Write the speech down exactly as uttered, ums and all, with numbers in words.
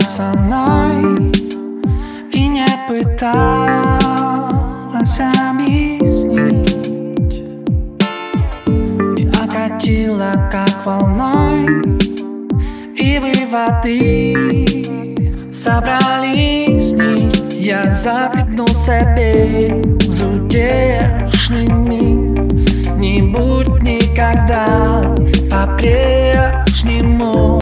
со мной и не пыталась объяснить, и окатила как волной, и выводы собрались с ней. Я закликнул себе